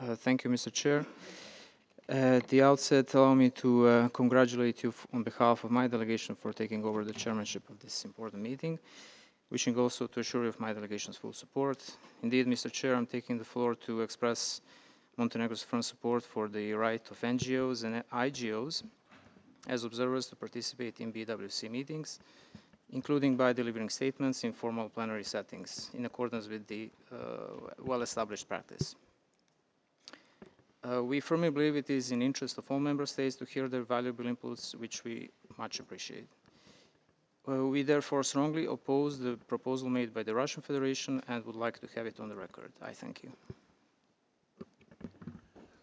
Thank you, Mr. Chair. At the outset, allow me to congratulate you on behalf of my delegation for taking over the chairmanship of this important meeting, wishing also to assure you of my delegation's full support. Indeed, Mr. Chair, I'm taking the floor to express Montenegro's firm support for the right of NGOs and IGOs as observers to participate in BWC meetings, including by delivering statements in formal plenary settings in accordance with the well-established practice. We firmly believe it is in the interest of all member states to hear their valuable inputs, which we much appreciate. We therefore strongly oppose the proposal made by the Russian Federation and would like to have it on the record. I thank you.